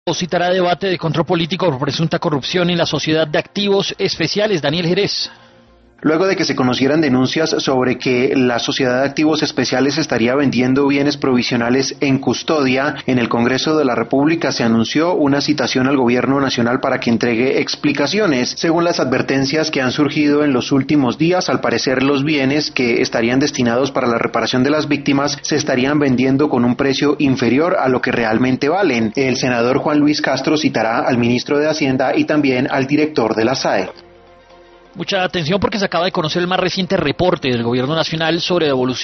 Citará debate de control político por presunta corrupción en la Sociedad de Activos Especiales. Daniel Jerez. Luego de que se conocieran denuncias sobre que la Sociedad de Activos Especiales estaría vendiendo bienes provisionales en custodia, en el Congreso de la República se anunció una citación al Gobierno Nacional para que entregue explicaciones. Según las advertencias que han surgido en los últimos días, al parecer los bienes que estarían destinados para la reparación de las víctimas se estarían vendiendo con un precio inferior a lo que realmente valen. El senador Juan Luis Castro citará al ministro de Hacienda y también al director de la SAE. Mucha atención porque se acaba de conocer el más reciente reporte del Gobierno Nacional sobre devolución